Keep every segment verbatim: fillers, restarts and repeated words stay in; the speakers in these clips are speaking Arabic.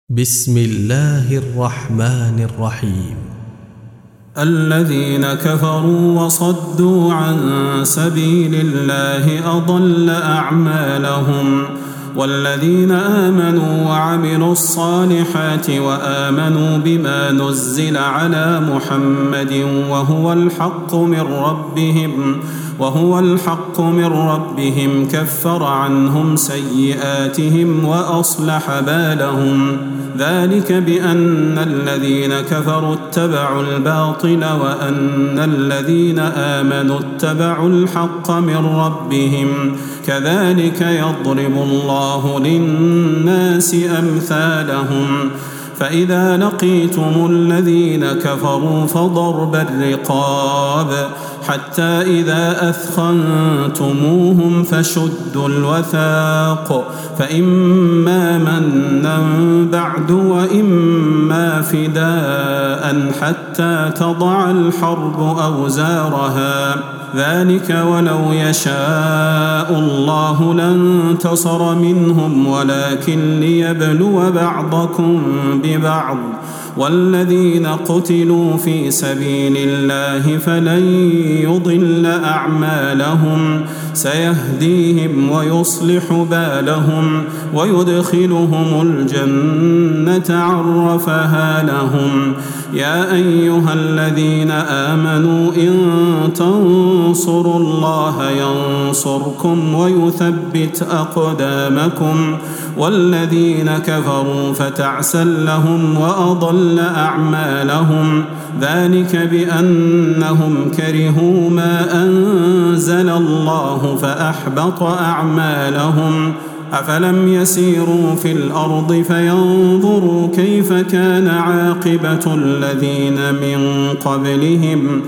بسم الله الرحمن الرحيم. الذين كفروا وصدوا عن سبيل الله أضل أعمالهم، والذين آمنوا وعملوا الصالحات وآمنوا بما نزل على محمد وهو الحق من ربهم وهو الحق من ربهم كفر عنهم سيئاتهم وأصلح بالهم، ذلك بأن الذين كفروا اتبعوا الباطل وأن الذين آمنوا اتبعوا الحق من ربهم، كذلك يضرب الله للناس أمثالهم. فإذا لقيتم الذين كفروا فضرب الرقاب حتى إذا أثخنتموهم فشدوا الوثاق، فإما منا بعد وإما فداء حتى تضع الحرب أوزارها، ذلك ولو يشاء الله لانتصر منهم ولكن ليبلو بعضكم ببعض، والذين قتلوا في سبيل الله فلن يضل أعمالهم، سيهديهم ويصلح بالهم ويدخلهم الجنة عرفها لهم. يا أيها الذين آمنوا إن تنصروا الله ينصركم ويثبت أقدامكم، والذين كفروا فتعسا لهم وأضل أعمالهم، ذلك بأنهم كرهوا ما أنزل الله فأحبط أعمالهم. أفلم يسيروا في الأرض فينظروا كيف كان عاقبة الذين من قبلهم،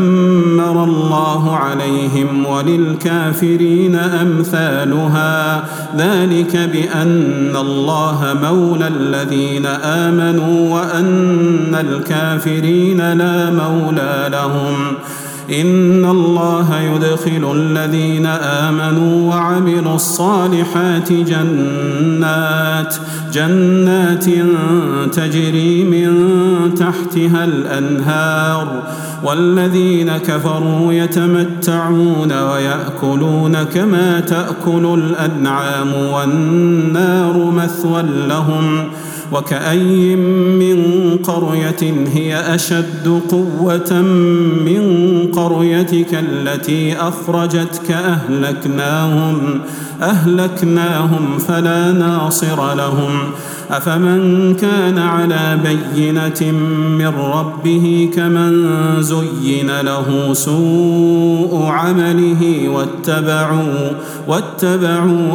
دمر الله عليهم وللكافرين أمثالها، ذلك بأن الله مولى الذين آمنوا وأن الكافرين لا مولى لهم. إن الله يدخل الذين آمنوا وعملوا الصالحات جنات جنات تجري من تحتها الأنهار، والذين كفروا يتمتعون ويأكلون كما تأكل الأنعام والنار مثوى لهم. وكأي من قرية هي أشد قوة من قريتك التي أخرجتك أهلكناهم أهلكناهم فلا ناصر لهم. أفمن كان على بينة من ربه كمن زين له سوء عمله واتبعوا, واتبعوا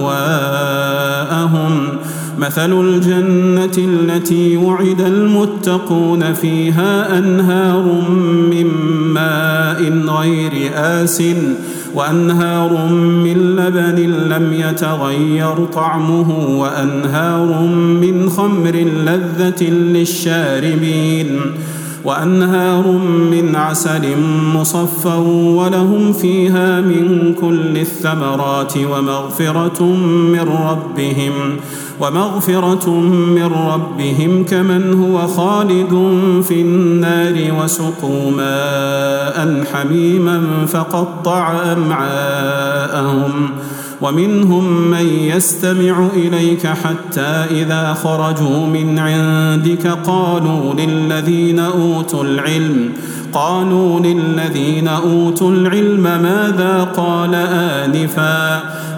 أهواءهم. مثل الجنة التي وعد المتقون فيها أنهار من ماء غير آسٍ وأنهار من لبن لم يتغير طعمه وأنهار من خمر لذة للشاربين وأنهار من عسل مصفى ولهم فيها من كل الثمرات ومغفرة من ربهم ومغفرة من ربهم كمن هو خالد في النار وسقوا ماء حميما فقطع أمعاءهم. ومنهم من يستمع إليك حتى إذا خرجوا من عندك قالوا للذين أوتوا العلم قالوا للذين أوتوا العلم ماذا قال آنفا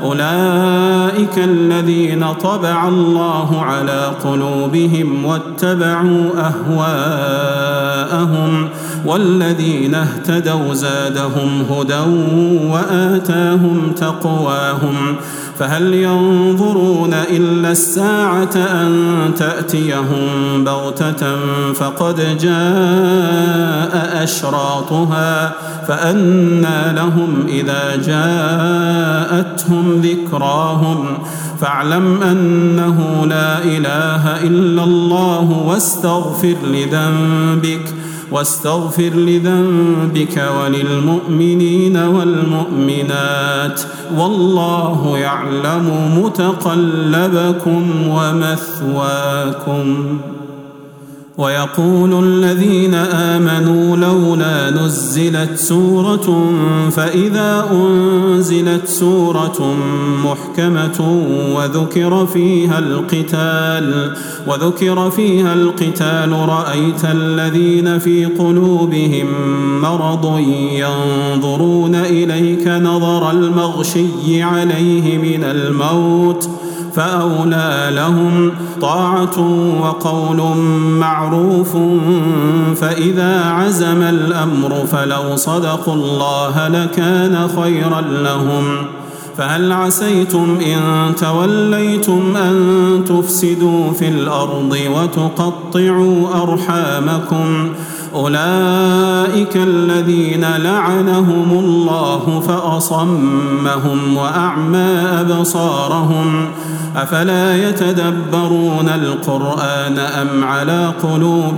أولئك الذين طبع الله على قلوبهم واتبعوا أهواءهم، والذين اهتدوا زادهم هدى وآتاهم تقواهم. فهل ينظرون إلا الساعة أن تأتيهم بغتة فقد جاء أشراطها فأنى لهم إذا جاءتهم ذكراهم. فاعلم أنه لا إله إلا الله واستغفر لذنبك واستغفر لذنبك وللمؤمنين والمؤمنات والله يعلم متقلبكم ومثواكم. ويقول الذين آمنوا لولا نزلت سورة فإذا أنزلت سورة محكمة وذكر فيها القتال وذكر فيها القتال رأيت الذين في قلوبهم مرض ينظرون إليك نظر المغشي عليه من الموت فأولى لهم طاعة وقول معروف فإذا عزم الأمر فلو صدقوا الله لكان خيرا لهم. فهل عسيتم إن توليتم أن تفسدوا في الأرض وتقطعوا أرحامكم أولئك الذين لعنهم الله فأصمهم وأعمى أبصارهم أفلا يتدبرون القرآن أم على قلوب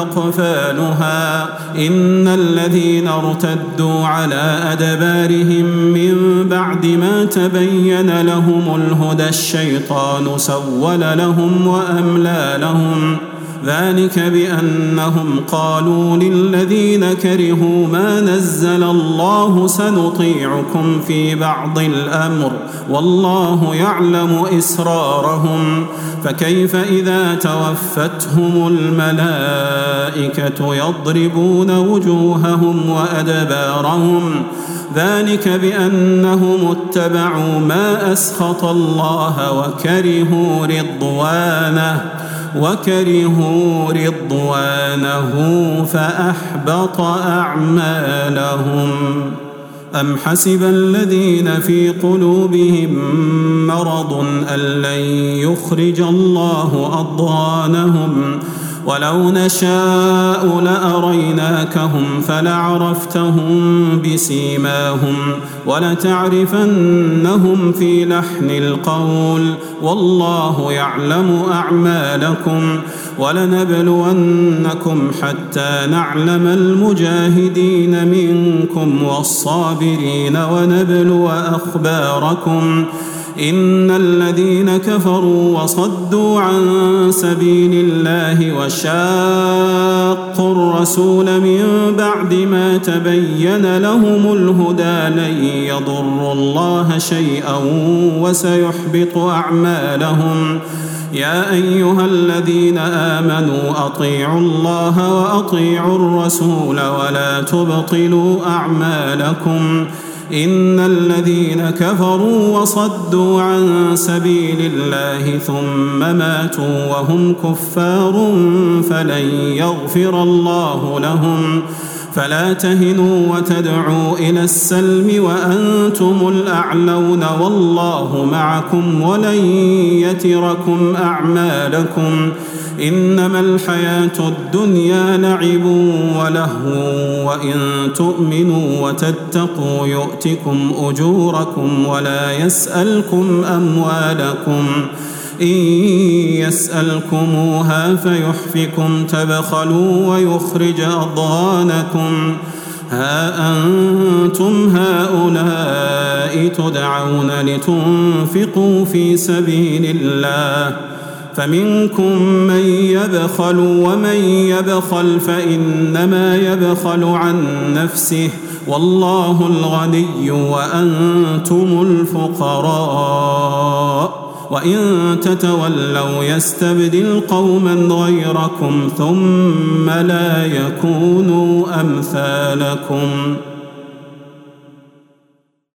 أقفالها إن الذين ارتدوا على أدبارهم من بعد ما تبين لهم الهدى الشيطان سول لهم وأملى لهم ذلك بأنهم قالوا للذين كرهوا ما نزل الله سنطيعكم في بعض الأمر والله يعلم إسرارهم فكيف إذا توفتهم الملائكة يضربون وجوههم وأدبارهم ذلك بأنهم اتبعوا ما أسخط الله وكرهوا رضوانه وكرهوا رضوانه فأحبط أعمالهم. أم حسب الذين في قلوبهم مرض أن لن يخرج الله أضغانهم ولو نشاء لأريناكهم فلعرفتهم بسيماهم ولتعرفنهم في لحن القول والله يعلم أعمالكم ولنبلونكم حتى نعلم المجاهدين منكم والصابرين ونبلو أخباركم إن الذين كفروا وصدوا عن سبيل الله وشاقوا الرسول من بعد ما تبين لهم الهدى لن يضروا الله شيئا وسيحبط أعمالهم. يا أيها الذين آمنوا أطيعوا الله وأطيعوا الرسول ولا تبطلوا أعمالكم إن الذين كفروا وصدوا عن سبيل الله ثم ماتوا وهم كفار فلن يغفر الله لهم فلا تهنوا وتدعوا إلى السلم وأنتم الأعلون والله معكم ولن يتركم أعمالكم إنما الحياة الدنيا لعب ولهو وإن تؤمنوا وتتقوا يؤتكم أجوركم ولا يسألكم أموالكم إن يسألكموها فيحفكم تبخلوا ويخرج أضغانكم ها أنتم هؤلاء تدعون لتنفقوا في سبيل الله فمنكم من يبخل ومن يبخل فإنما يبخل عن نفسه والله الغني وأنتم الفقراء وإن تتولوا يستبدل قوما غيركم ثم لا يكونوا أمثالكم.